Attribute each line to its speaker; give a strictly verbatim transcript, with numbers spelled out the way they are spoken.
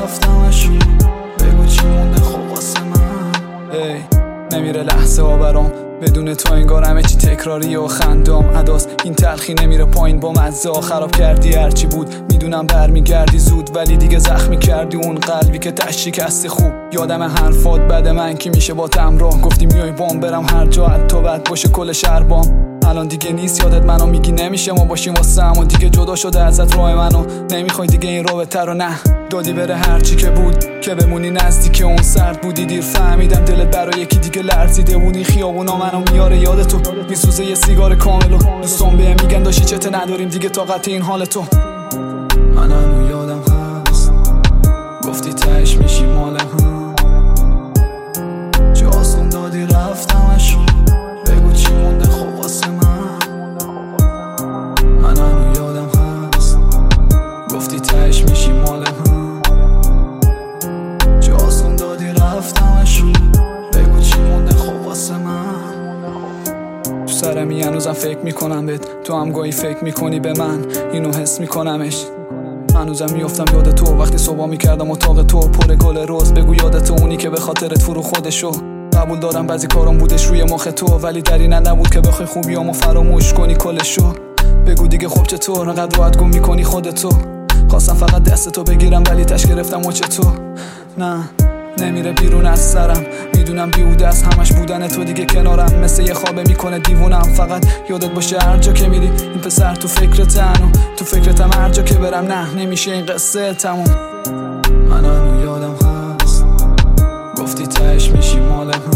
Speaker 1: رفتمشون، بگو چی مونده خب واسه من. ای نمیره لحظه ها برام بدون تو، انگار همه چی تکراریه و خندام عداست. این تلخی نمیره پایین با مزه ها، خراب کردی هرچی بود میدونم برمیگردی زود، ولی دیگه زخمی کردی اون قلبی که تش شکستی. خوب یادم حرفات بد من کی میشه با تمراه، گفتی میای بام برم هر جا حتی بد باشه کل شهر بام. الان دیگه نیست یادت منو میگی نمیشه ما باشیم واسه همون، دیگه جدا شده ازت راه منو، نمیخوای دیگه این رابطه رو، نه دادی بره هرچی که بود که بمونی نزدیک اون. سرد بودی دیر فهمیدم دلت برای یکی دیگه لرزیده بودی، خیابونا منو میاره یادتو، میسوزه یه سیگار کاملو، دوستان بهم میگن داشتی چته نداریم دیگه طاقت این حال تو. من هنو یادم هست گفتی تهش میشی مال هم، چه آسون دادی رفتمشون، بگو چی مونده خب واسه من. من هنو یادم هست گفتی تهش میشی مال هم، چه آسون دادی رفتمشون، بگو چی مونده خب واسه من. تو سرمی هنوزم فکر میکنم بهت، تو هم گاهی فکر میکنی به من، اینو حس میکنمش. هنوزم میافتم یاد تو وقتی صبح میکردم اتاق تو پر گل روز، بگو یادت اونی که به خاطرت فرو خودشو. قبول دارم بعضی کارم بودش روی مخ تو، ولی در این نبود که بخوای خوبیامو فراموش کنی کلشو. بگو دیگه خب چطور انقدر راحت گم میکنی خودتو، خواستم فقط دستتو بگیرم ولی تش گرفتم و چطور. نه نمیره بیرون از سرم، میدونم بیهوده از همش بودن تو دیگه کنارم، مثل یه خوابه میکنه دیوونم. فقط یادت باشه هر جا که میری این پسر تو فکرتن و تو فکرتم هر جا که برم، نه نمیشه این قصه تموم. من هنو یادم هست گفتی تهش میشی مال هم،